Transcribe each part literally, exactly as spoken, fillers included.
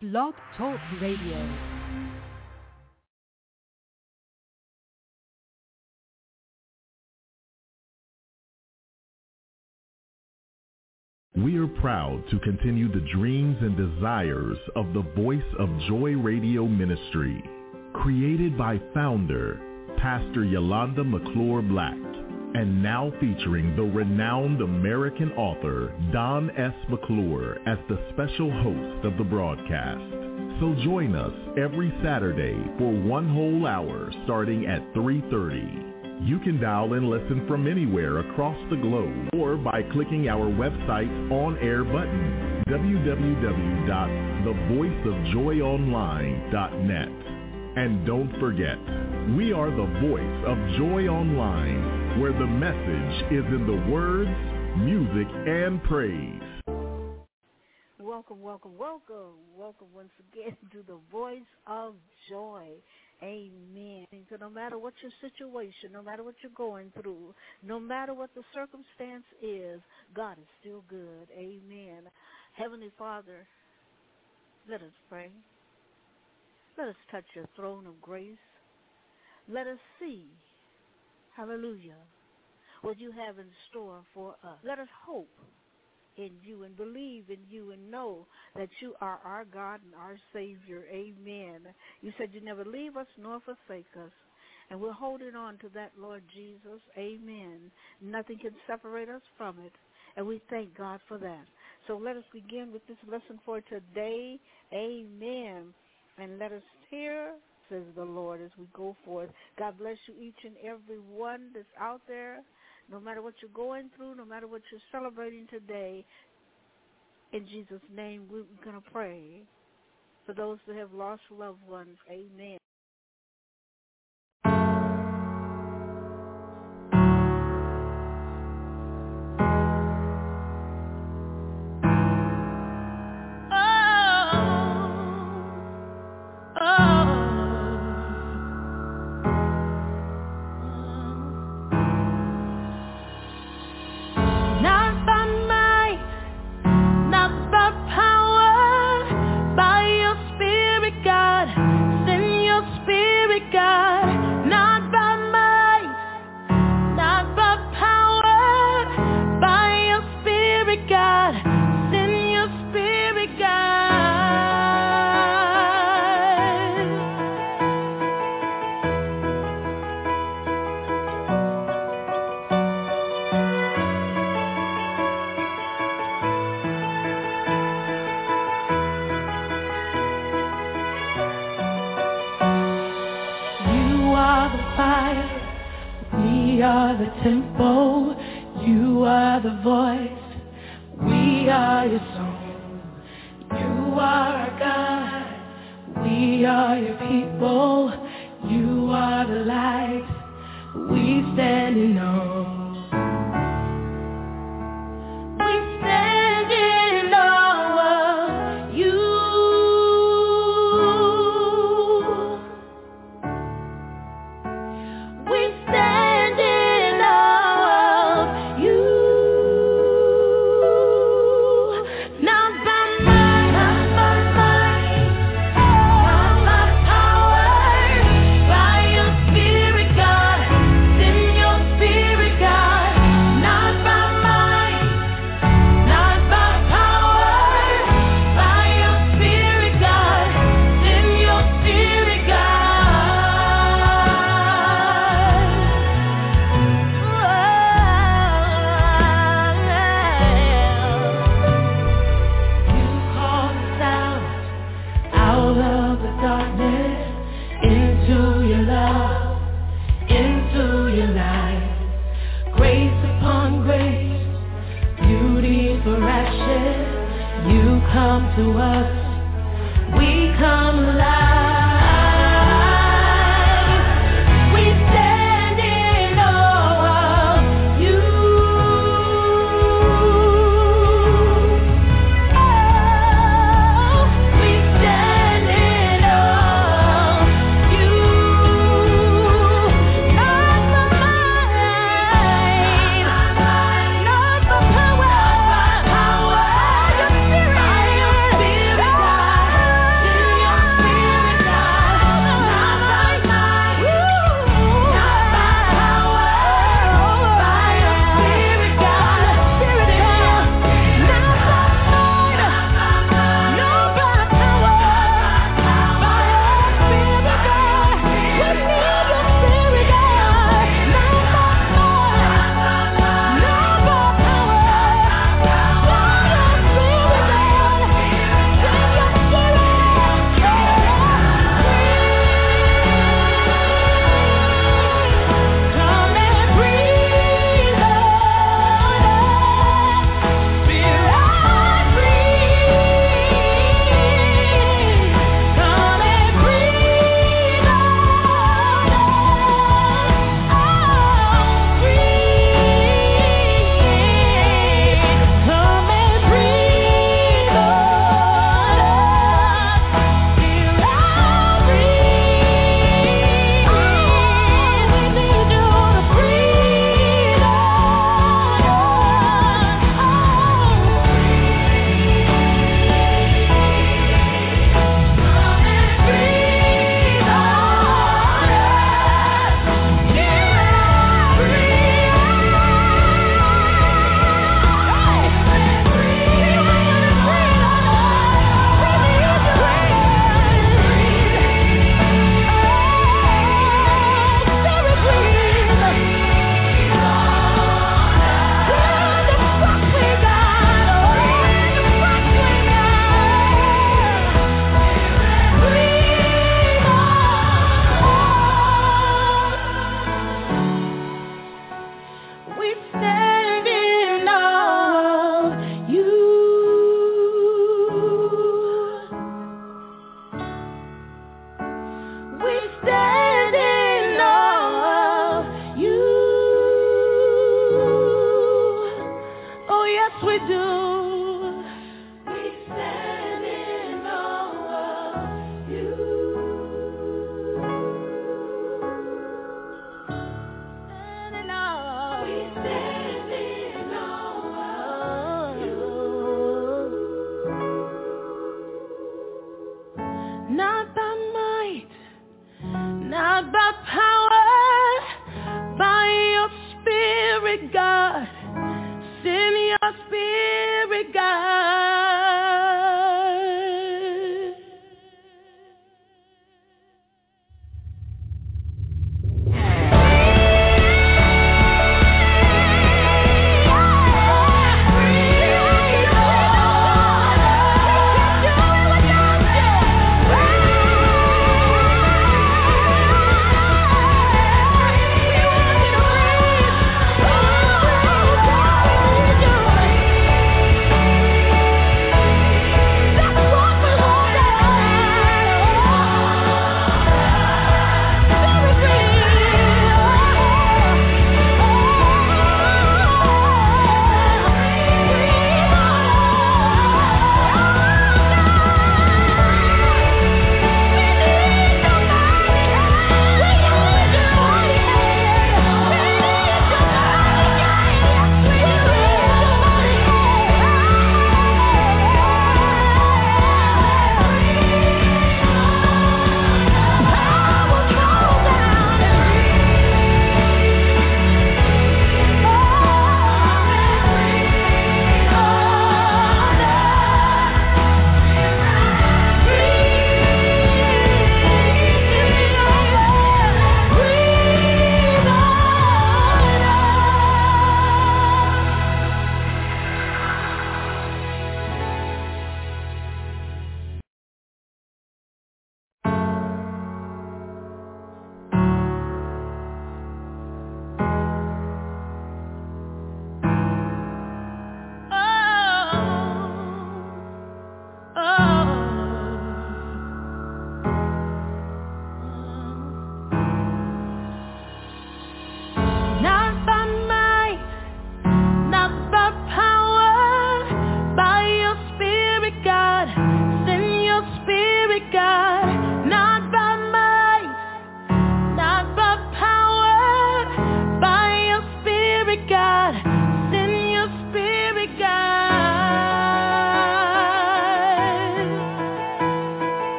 Blog Talk Radio. We are proud to continue the dreams and desires of the Voice of Joy Radio Ministry, created by founder, Pastor Yolanda McClure Black, and now featuring the renowned American author, Don S. McClure, as the special host of the broadcast. So join us every Saturday for one whole hour starting at three thirty. You can dial and listen from anywhere across the globe or by clicking our website on-air button, w w w dot the voice of joy online dot net. And don't forget, we are the Voice of Joy Online, where the message is in the words, music, and praise. Welcome, welcome, welcome. Welcome once again to the Voice of Joy. Amen. So no matter what your situation, no matter what you're going through, no matter what the circumstance is, God is still good. Amen. Heavenly Father, let us pray. Let us touch your throne of grace. Let us see, hallelujah, what you have in store for us. Let us hope in you and believe in you and know that you are our God and our Savior. Amen. You said you never leave us nor forsake us, and we're holding on to that, Lord Jesus. Amen. Nothing can separate us from it, and we thank God for that. So let us begin with this lesson for today. Amen. And let us hear, says the Lord, as we go forth. God bless you, each and every one that's out there. No matter what you're going through, no matter what you're celebrating today, in Jesus' name, we're going to pray for those that have lost loved ones. Amen. Tempo, you are the voice, we are your song, you are our God, we are your people, you are the light, we stand in awe. Power, your spirit.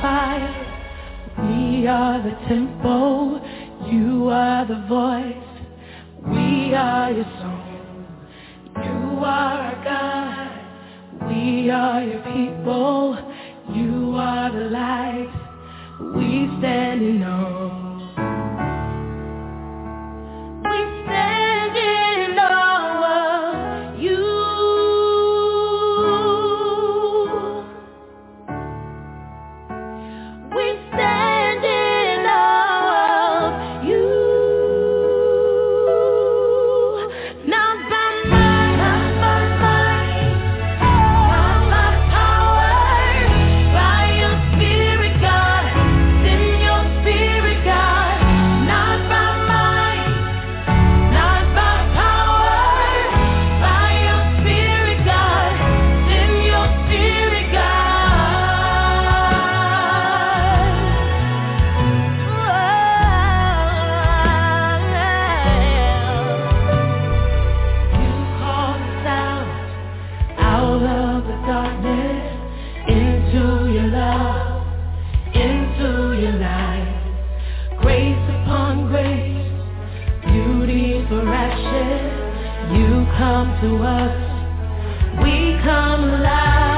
fire. We are the tempo. You are the voice. We are your song. You are our God. We are your people. You are the light. We stand in awe. We stand in awe of you. We stand in awe of you. Not by might, not by might, not by power, by your Spirit, God. Send your Spirit, God. Not by might, not by power, by your Spirit, God. Send your Spirit, You called us out, out of the darkness, into your love, into your light. Grace upon grace, beauty for ashes. You come to us, we come alive.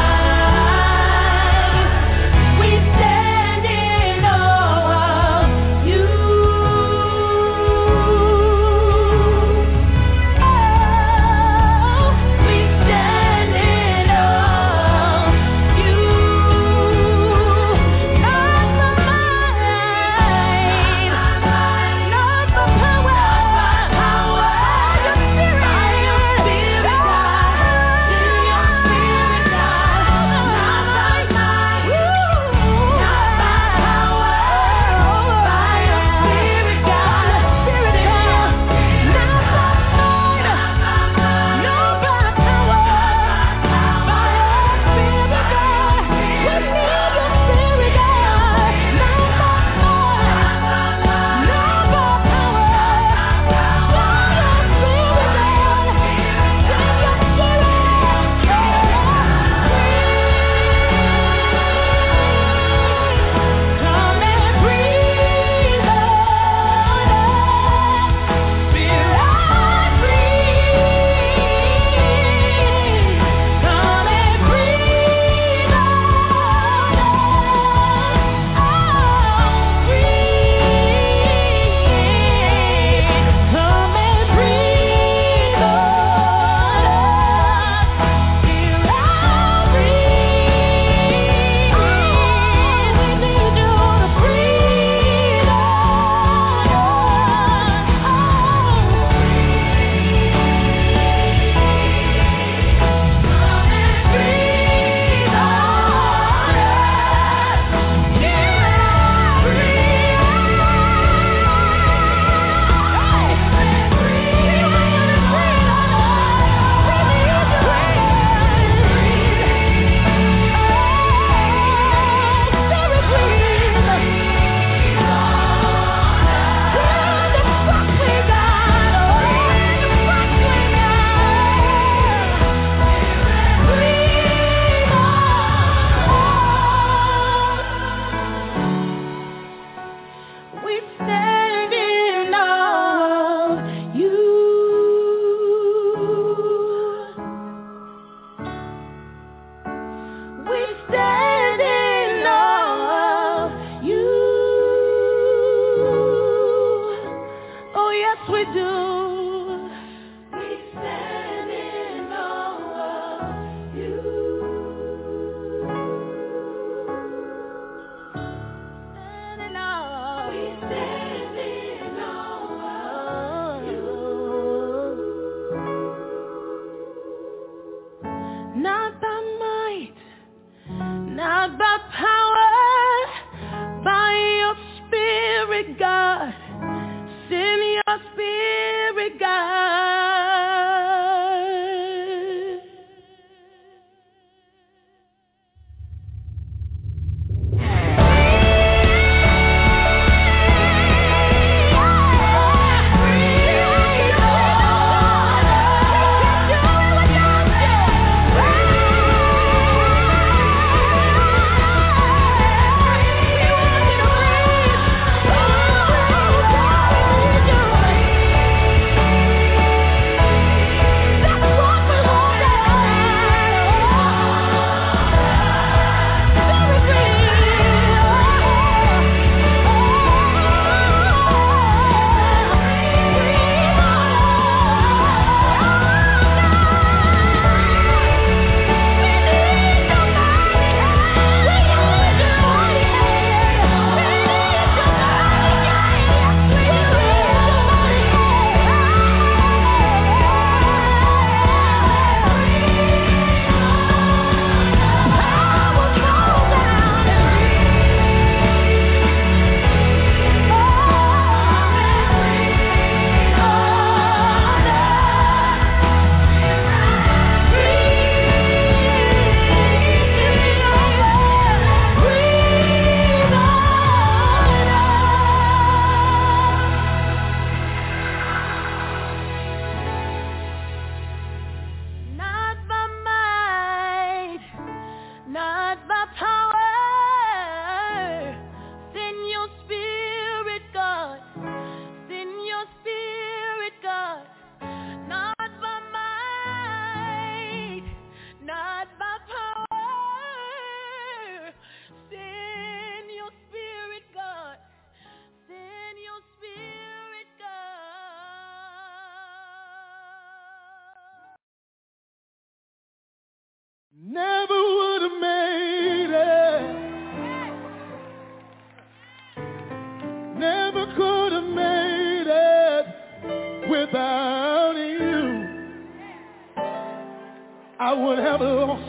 We stand in awe of you. Oh, we stand in awe of you. Not by might, not by power, by your Spirit, God.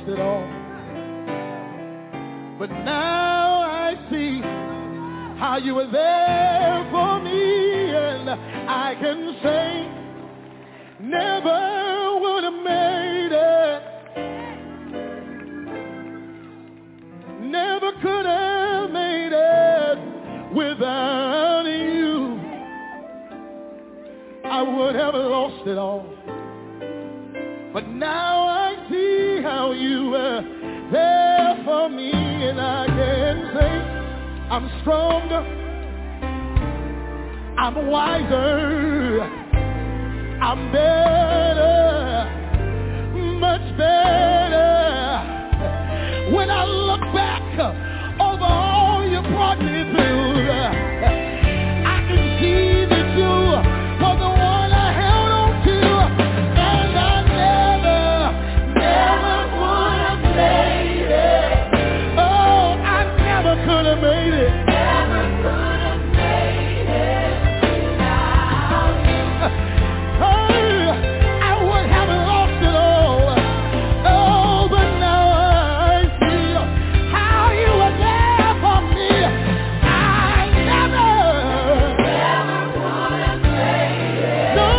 it all. But now I see how you were there for me, and I can say never would have made it, never could have made it without you. I would have lost it all. But now I see how you were there for me, and I can say I'm stronger, I'm wiser, I'm better, much better. When I look back over all you brought me through, I can see that you were the one I held on to, and I never, never would have made it. Oh, I never could have made it. Never could have made it without you. Oh, I would have lost it all. Oh, but now I see how you were there for me. I never, never would have made it. No,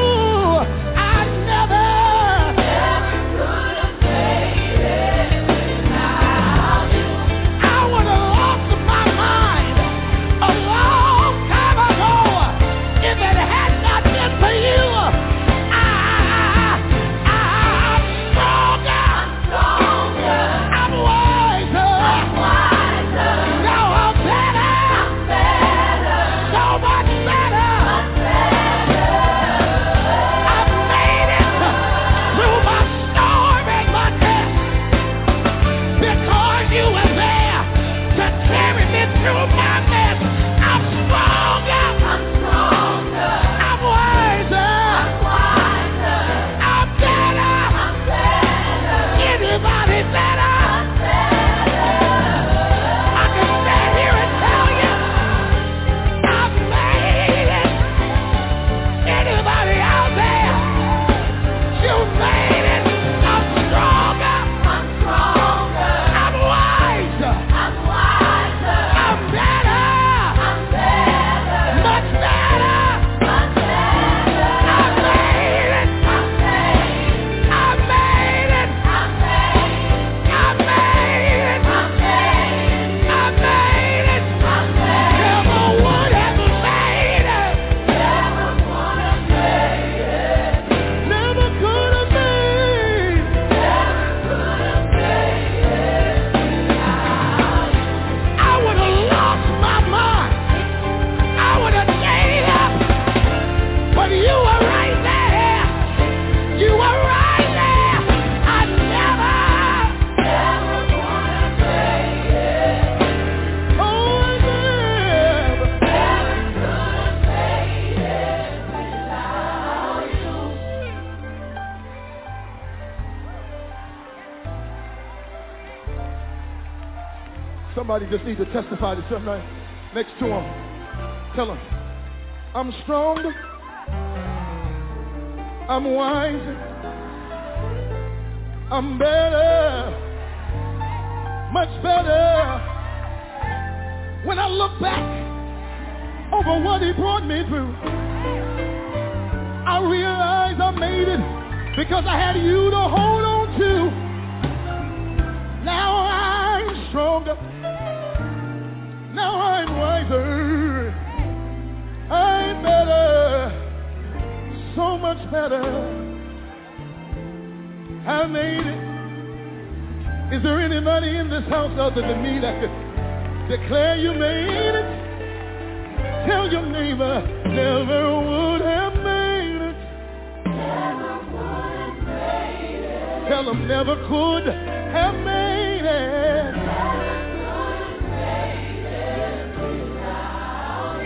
I never, never could have made it without you. I would have lost my mind a long time ago if it had not been for you. I, I, I'm stronger, I'm stronger, I'm wiser, I'm wiser. Now I'm better, I'm better, so much better, I'm better. I've made it through my storm and my test because you were there to carry me through my mess. I'm stronger, I'm stronger, I'm wiser, I'm wiser, I'm better, I'm better. Anybody better? I'm better. I can stand here and tell you I've made it. Anybody out there? You made it. I'm stronger, I'm stronger, I'm wiser, I'm wiser, I'm better, I'm better, much better, much better. I made it, I made it, I made it, I made it, I made it, I made it, I made it. Never would have made it, never would have made it, never could have made, never could have made it without you. I would have lost my mind, I would have gave up, but you were right there, you were right there. I never, never would have made it. Oh, I never, never could have made it without you. Somebody just needs to testify to somebody next to him. Tell him, I'm stronger, I'm wiser, I'm better, much better. When I look back over what he brought me through, I realize I made it because I had you to hold on to. Now I'm stronger, now I'm wiser, I'm better, so much better. I made it. Is there anybody in this house other than me that could declare you made it? Tell your neighbor, never would have made it. Never would have made it. Tell them never could have made it. Never could have made it without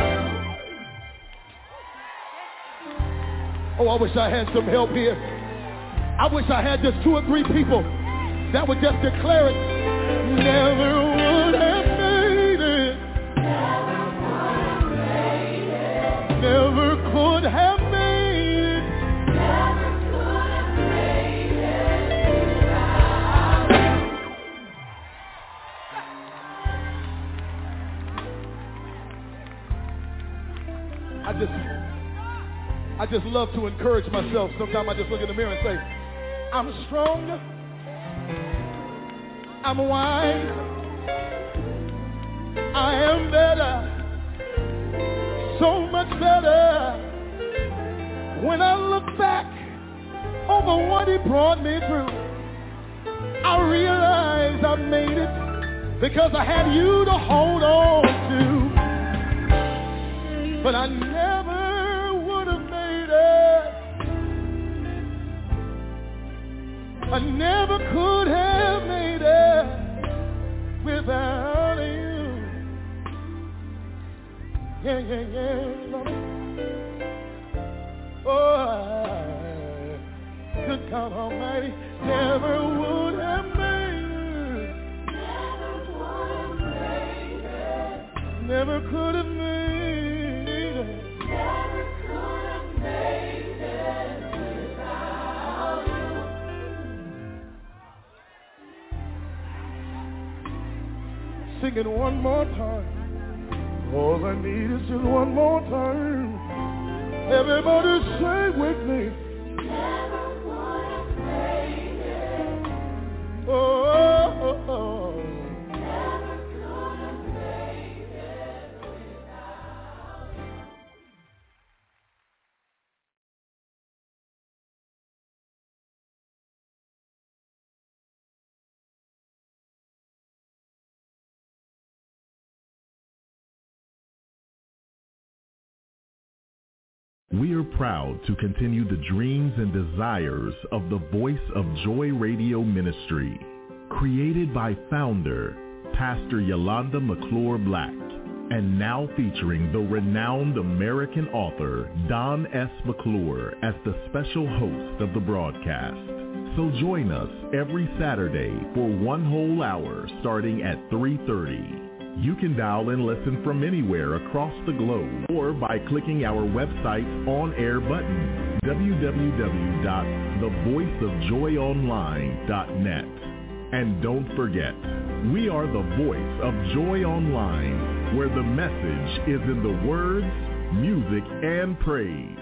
you. Oh, I wish I had some help here. I wish I had just two or three people that would just declare it. Never would have made it. Never would have made it. Never could have made it. Never could have made it without just, I just love to encourage myself. Sometimes I just look in the mirror and say, I'm strong, I'm wise, I am better, so much better. When I look back over what he brought me through, I realize I made it because I had you to hold on to. But I never would have made it. I never could have made it without you. Yeah, yeah, yeah. Oh, I, good God Almighty, never would have made it. Never would have made it. Never could have made it. Never could have made it without you. Sing it one more time. All I need is just one more time. Everybody say with me. Never would have made it. Oh, oh, oh, oh. Never could have made it without you. We are proud to continue the dreams and desires of the Voice of Joy Radio Ministry, created by founder, Pastor Yolanda McClure Black, and now featuring the renowned American author, Don S. McClure, as the special host of the broadcast. So join us every Saturday for one whole hour starting at three thirty. You can dial and listen from anywhere across the globe or by clicking our website's on-air button, w w w dot the voice of joy online dot net. And don't forget, we are the Voice of Joy Online, where the message is in the words, music, and praise.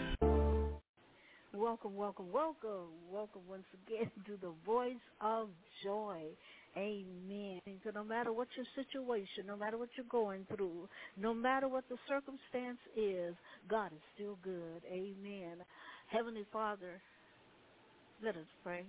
Welcome, welcome, welcome. Welcome once again to the Voice of Joy. Amen. So no matter what your situation, no matter what you're going through, no matter what the circumstance is, God is still good. Amen. Heavenly Father, let us pray.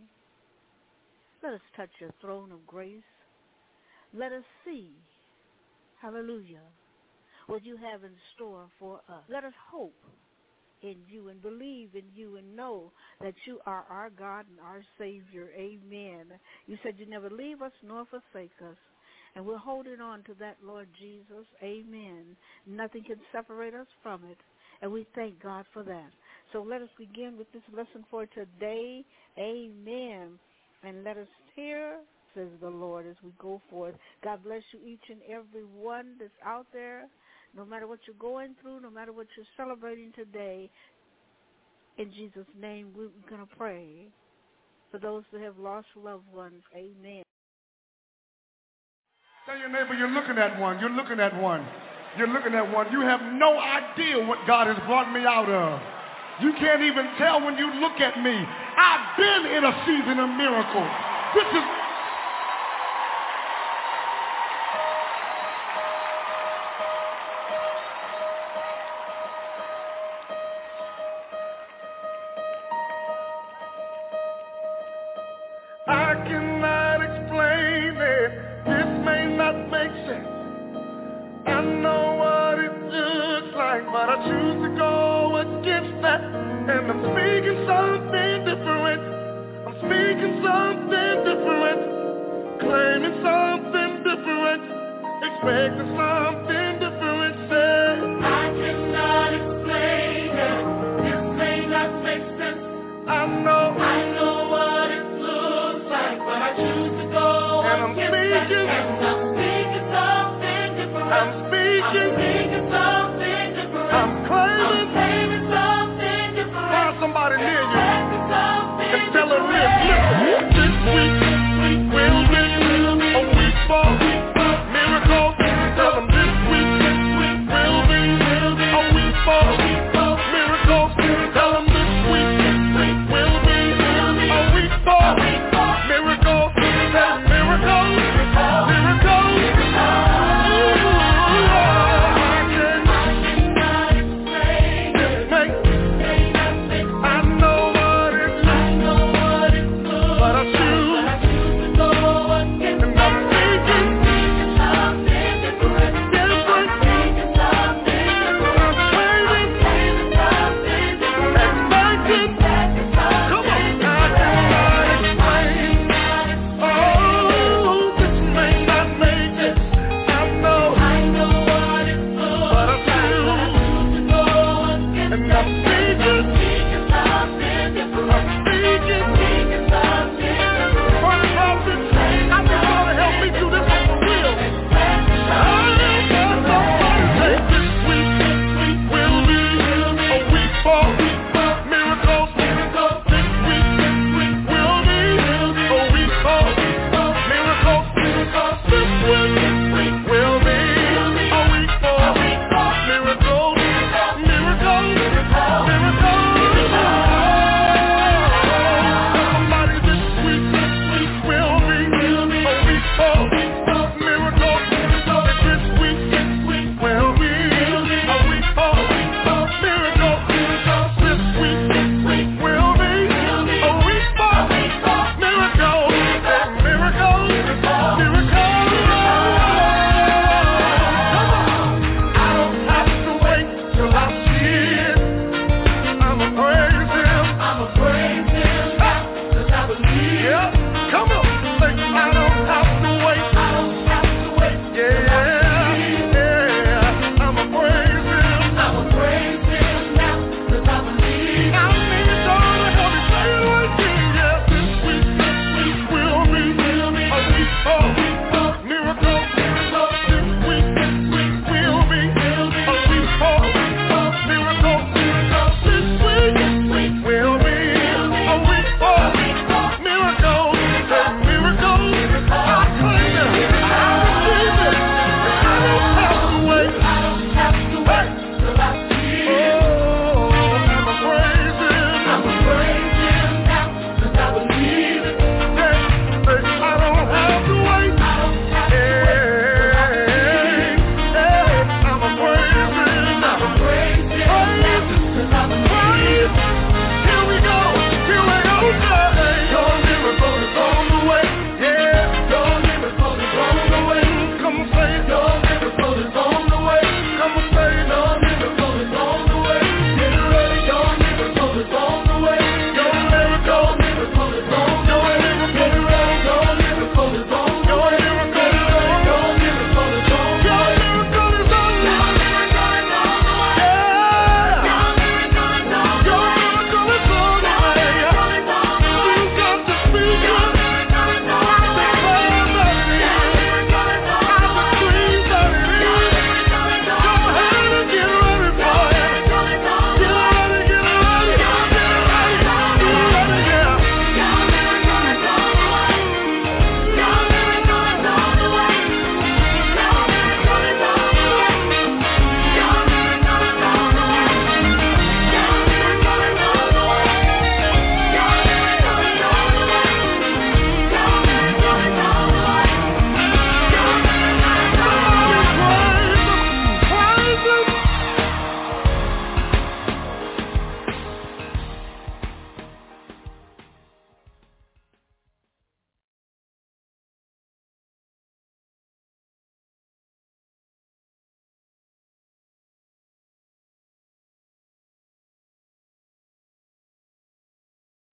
Let us touch your throne of grace. Let us see, hallelujah, what you have in store for us. Let us hope in you and believe in you and know that you are our God and our Savior. Amen. You said you never leave us nor forsake us, and we're holding on to that, Lord Jesus. Amen. Nothing can separate us from it, and we thank God for that. So let us begin with this lesson for today. Amen. And let us hear, says the Lord, as we go forth. God bless you, each and every one that's out there. No matter what you're going through, no matter what you're celebrating today, in Jesus' name, we're going to pray for those that have lost loved ones. Amen. Tell your neighbor you're looking at one. You're looking at one. You're looking at one. You have no idea what God has brought me out of. You can't even tell when you look at me. I've been in a season of miracles. This is... I cannot explain it. This may not make sense. I know what it looks like, but I choose to go against that. And I'm speaking something different. I'm speaking something different. Claiming something different. Expecting something different. Say, I cannot explain it. This may not make sense. I know. I know what it looks like, but I choose to go and against I'm speaking, that. And I'm speaking something different. I'm speaking. I'm speaking something different. I'm claiming. I'm claiming something different. Find somebody near you and tell her this. Listen, this week, this week will be a week for miracles. Tell them this week, this week will be a week for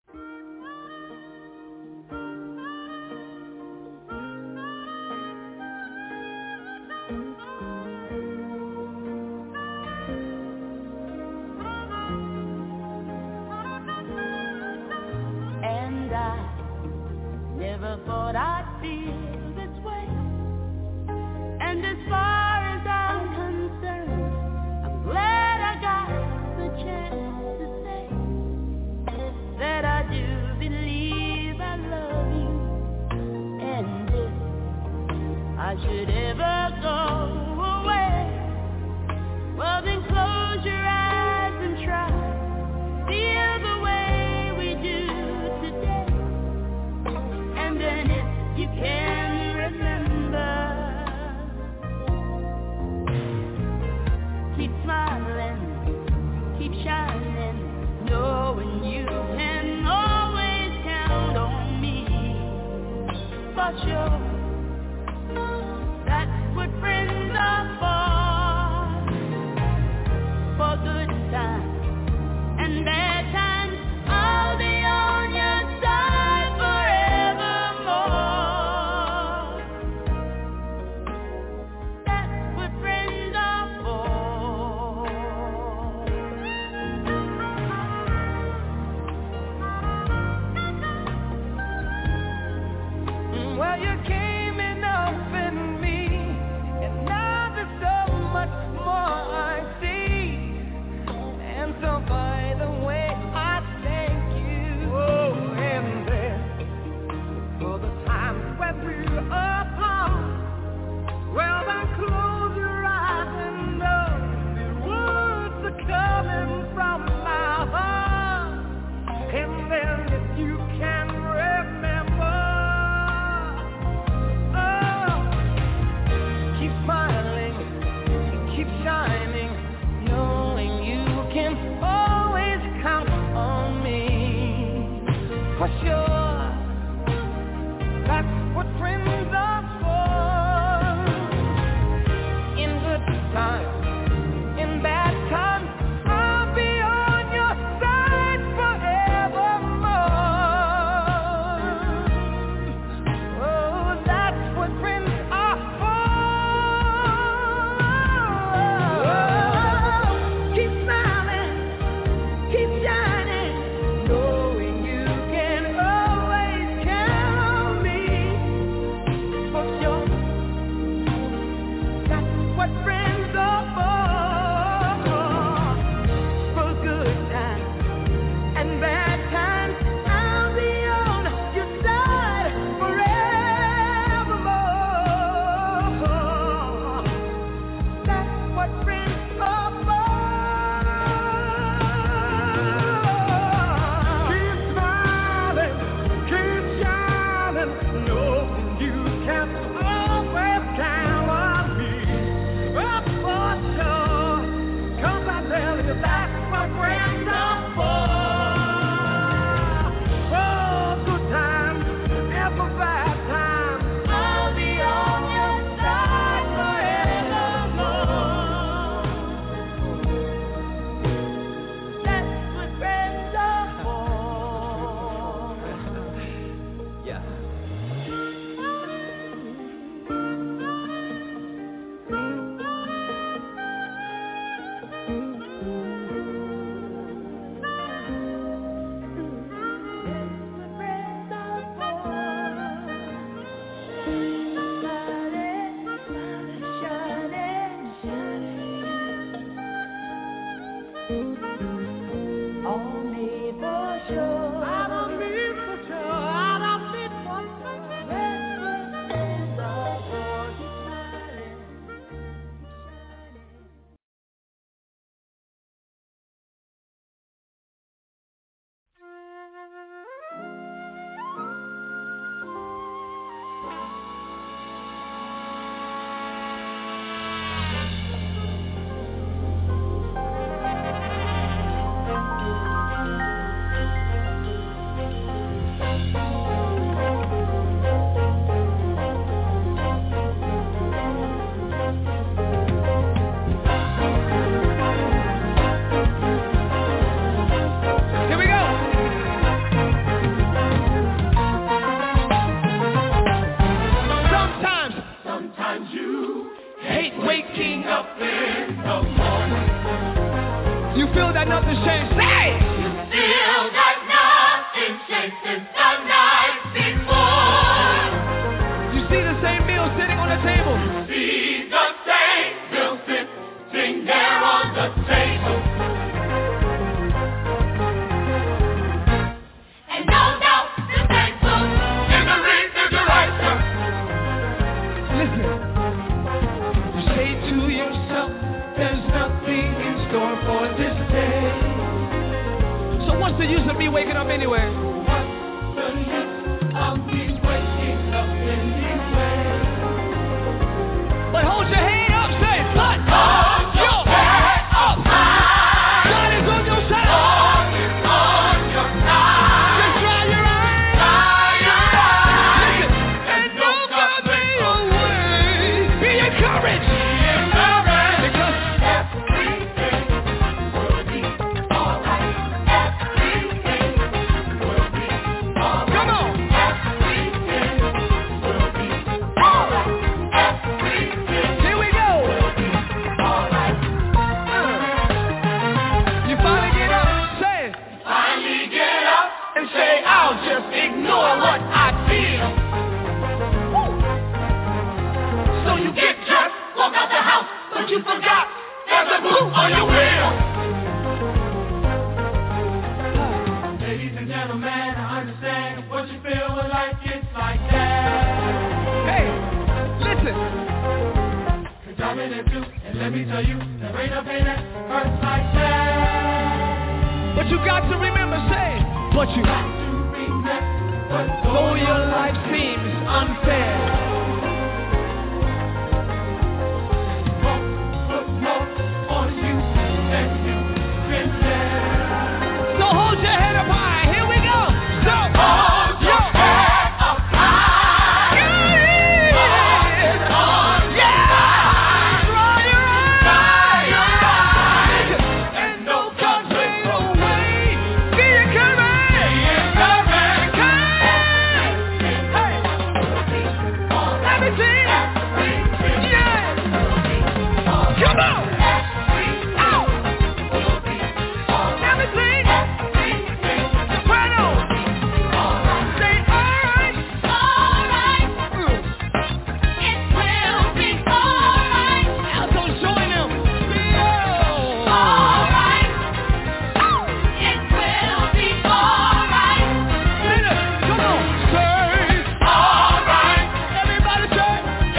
And I never thought I'd feel this way. And as far as I'm concerned, I'm glad I got the chance to say that I do believe I love you. And if I should ever go away, well then close your eyes and try, feel the way we do today. And then if you can remember, keep smiling, keep shining, knowing you can always count on me. For sure, that's what like nothing's changed. Say! You feel that nothing changed since the night before. You see the same meal sitting on the table. You see the same meal sitting there on the table. And no doubt the thankful in the refrigerator. Listen. You say to yourself, there's nothing in store for this day. So what's the use of me waking up anyway? What's the use of me waking up anyway? But hold your head up, say, but hold your head up high. God is on your side. God is on your side. Just dry your eyes. Dry your eyes. Listen, and don't get me away. Be encouraged. Be encouraged. Because everything will be alright. Everything will be alright. come on. Everything will be alright. Everything Here we go. will be alright. You finally get up, say it. Finally get up and say, I'll just ignore what I feel. Woo. So you get dressed, walk out the house, but you forgot there's a boot on your wheel. Ladies and gentlemen, I understand what you feel when life gets like that. Hey, listen. Cause I'm in it too, and let me tell you, there ain't a pain that hurts like that. But you got to remember, say it. But you Got to remember, though your life seems unfair. won't put more on you than you can bear. So hold your head up high. Here we go. So Hold your head up high. Yeah. God is on your side. Dry your eyes. Dry your eyes. And no country away. Be encouraged. be encouraged. Hey. Everything. Yeah. Come on. Out. Everything. Soprano. Say alright. Mm. Alto, join them. Yeah. Leader, come on. Say, everybody say,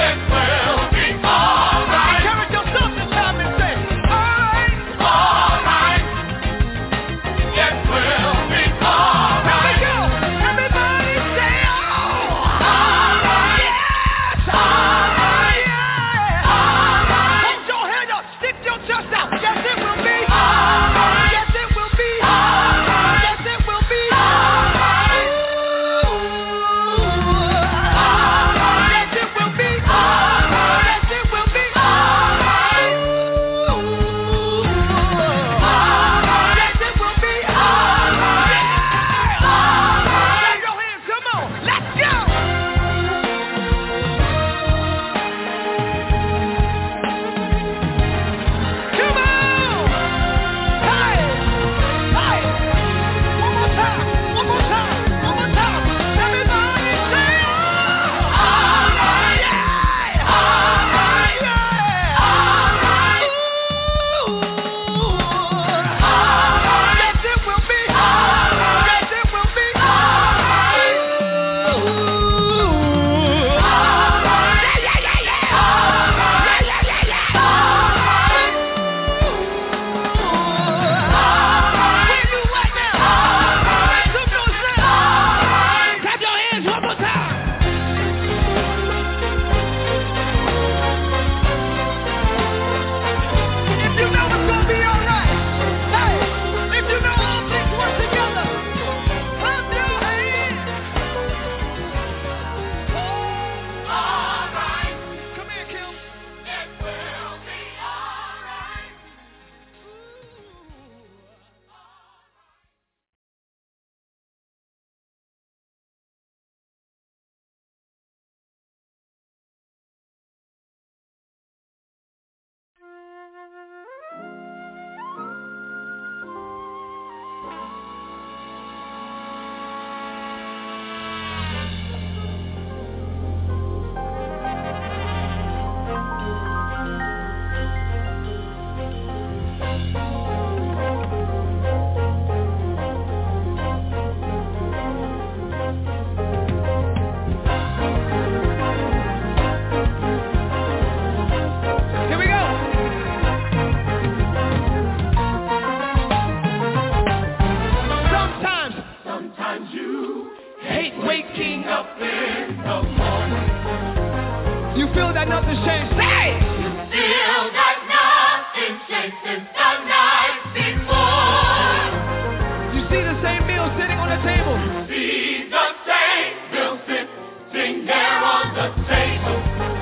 feel that nothing's changed? Say! You feel that nothing changed since the night before. You see the same meal sitting on the table. You see the same meal sitting there on the table.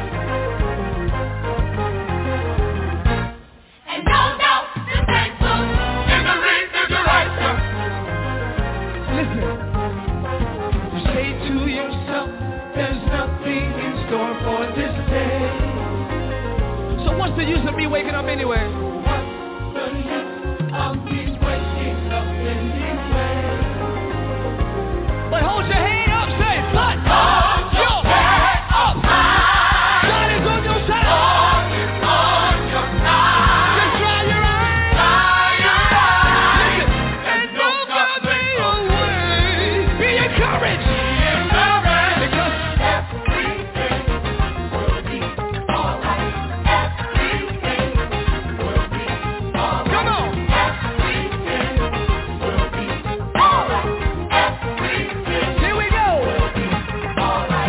And no doubt the same food in the refrigerator. Listen. You say to yourself, there's nothing in store for this day. So what's the use of me waking up anyway? What's the use of me waking up anyway? But hold your head up, say, but hold your head up high. God is on your side. God is on your side. Just dry your eyes. Dry your eyes. Listen. And don't get me away. Be encouraged. Be encouraged. Because everything will be alright. Everything will be alright. come on. Everything will be alright. Everything Here we go. will be alright.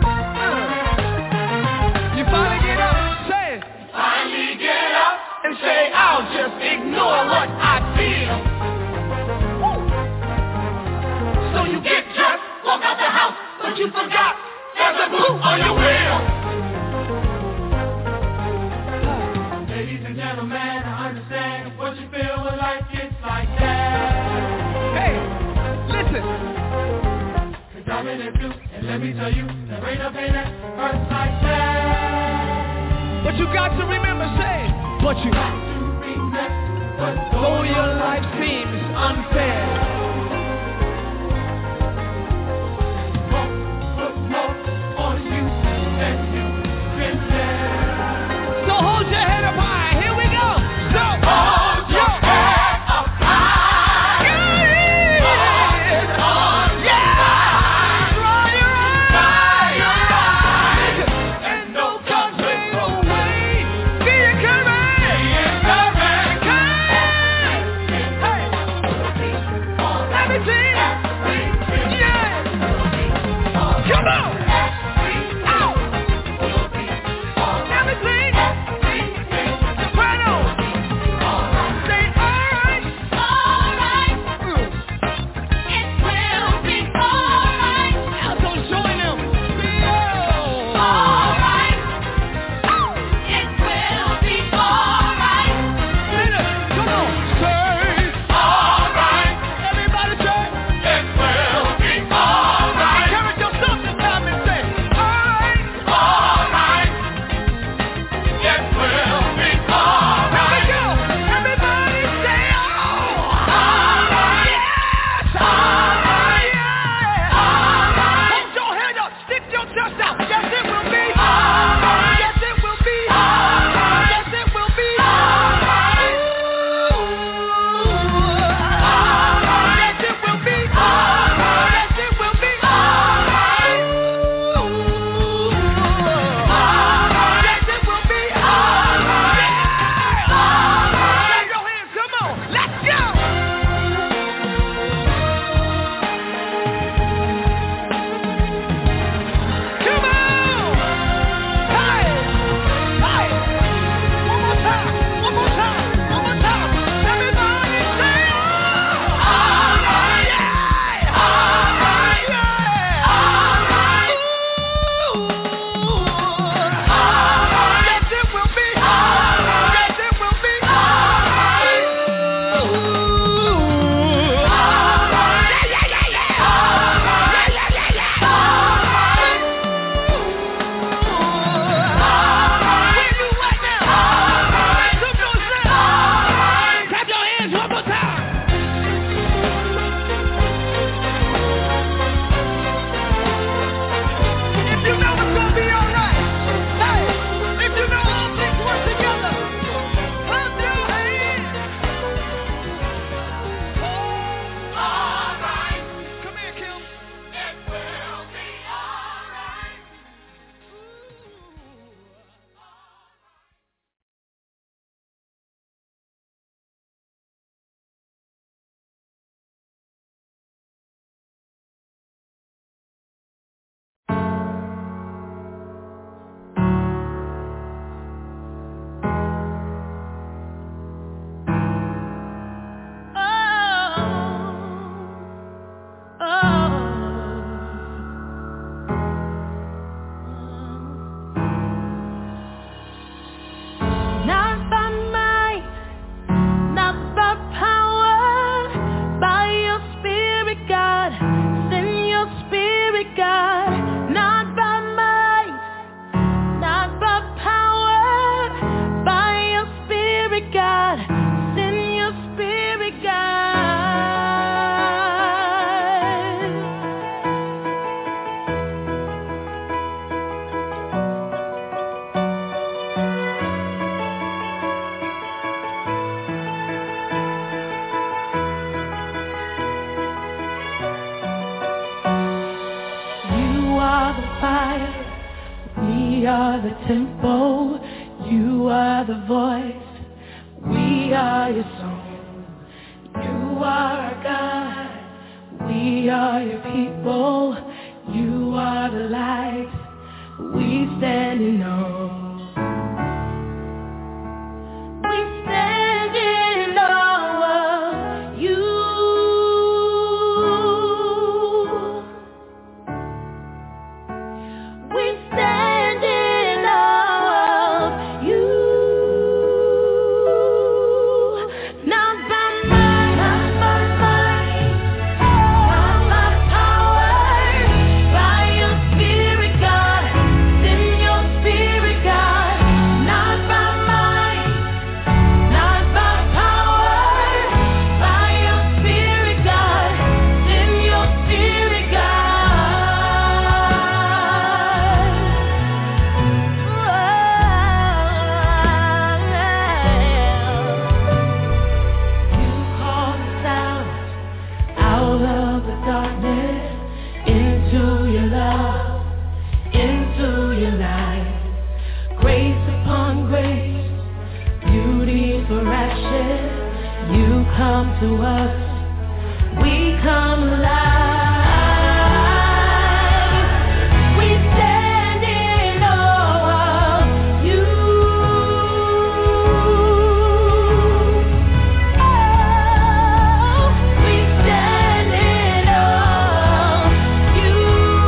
You finally get up. Say it. Finally get up and say, I'll just ignore what I feel. Woo. So you get dressed, walk out the house, but you forgot there's a boot on your wheel. Ladies and gentlemen, I understand what you feel when life gets like that. Hey, listen. Cause I'm in it too, and let me tell you, there ain't a pain that hurts like that. But you got to remember, say, but you, Got to remember, but though your life seems unfair, put more on you than you can bear. so hold your head up high. Here we go. So Hold your head up high. Yeah. On your side. Dry your eyes. Dry your eyes. And no Don't fade consequence. away. Be encouraged. Be tempo. You are the voice. We are your song. You are our God. We are your people. You are the light. We stand in awe. We stand in awe of you. We stand in awe of you. Not by might, not by might, not by power, by your Spirit, God. Send your Spirit, God. Not by might, not by power, by your Spirit, God. Send your Spirit, God. You called us out, out of the darkness, into your love, into your light. Grace upon grace, beauty for ashes. You come to us, we come alive. We stand in awe of you. Oh, we stand in awe of you.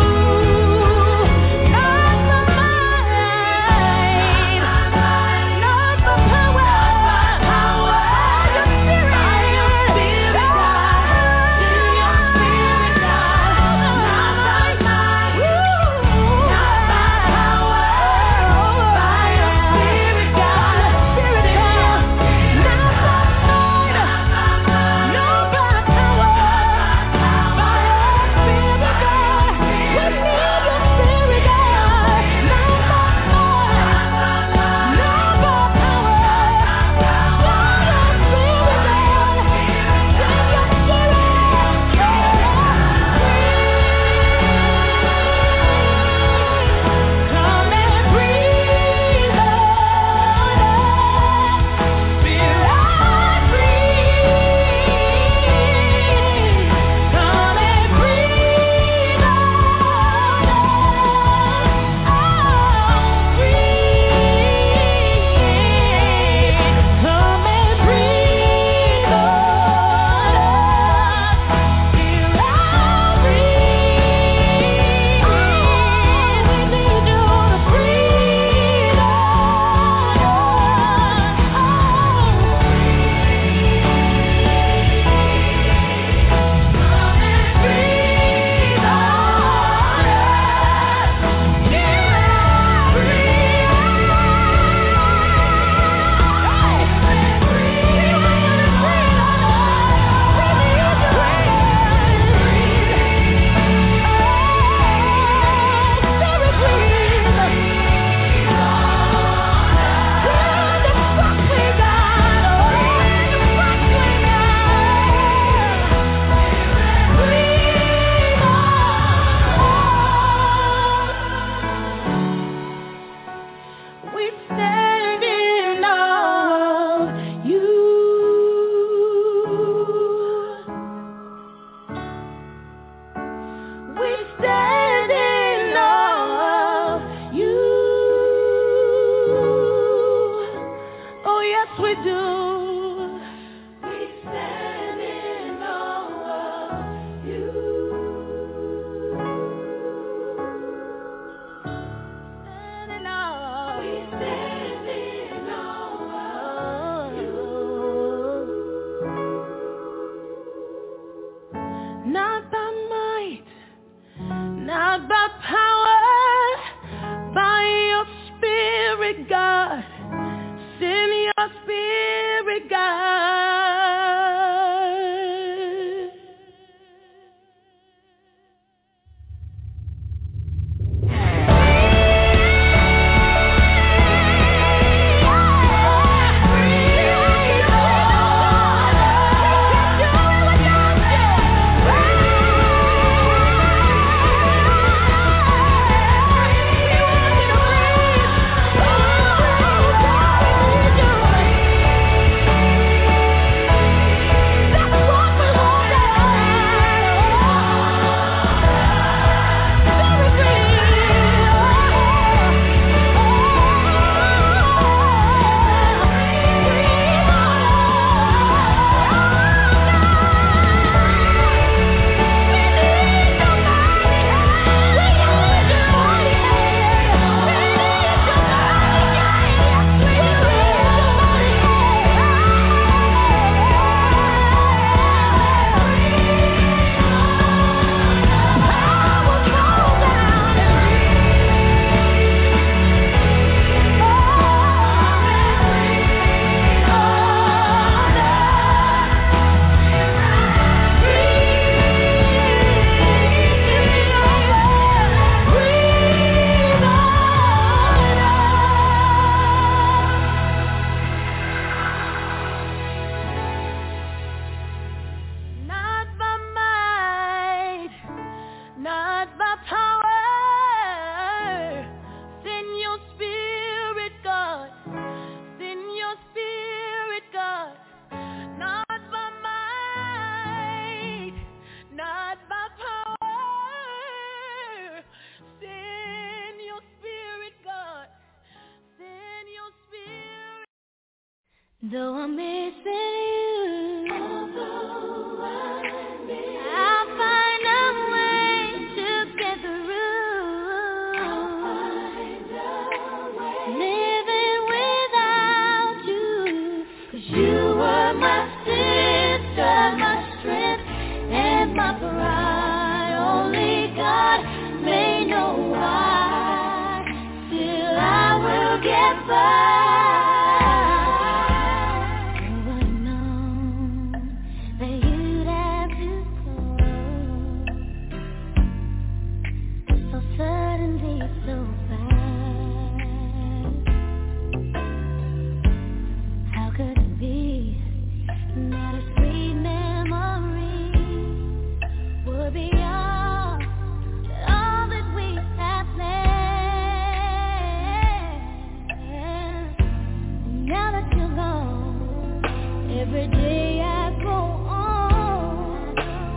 Not by might, not by power, by your Spirit, God. Send your Spirit, God. Not by might, not by power, by your Spirit, God. Send your Spirit, not by might, not by power, by your Spirit, God. We need your Spirit, God. Not by might, not by power, by your Spirit, God. Send your Spirit, come and breathe on us. Spirit, breathe. Come and breathe on us. Oh, breathe. Come and breathe on us. Spirit, breathe. We need you to breathe on we stand in awe of you. We stand in awe of you. Oh, yes, we do. We stand in awe of you. Stand in awe. We stand Though I'm missing you, although I miss, I'll find a way to get through. I'll find a way. Living without you, 'cause you were my sister, my strength, and my pride. Only God may know why. Still I will get by. Every day I go on,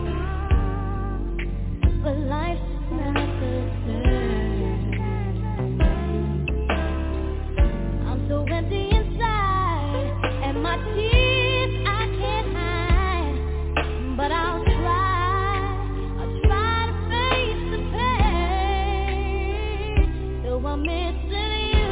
but life's not the same. I'm so empty inside, and my tears I can't hide. But I'll try, I'll try to face the pain. Though I'm missing you.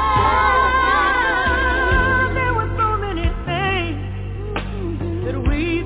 We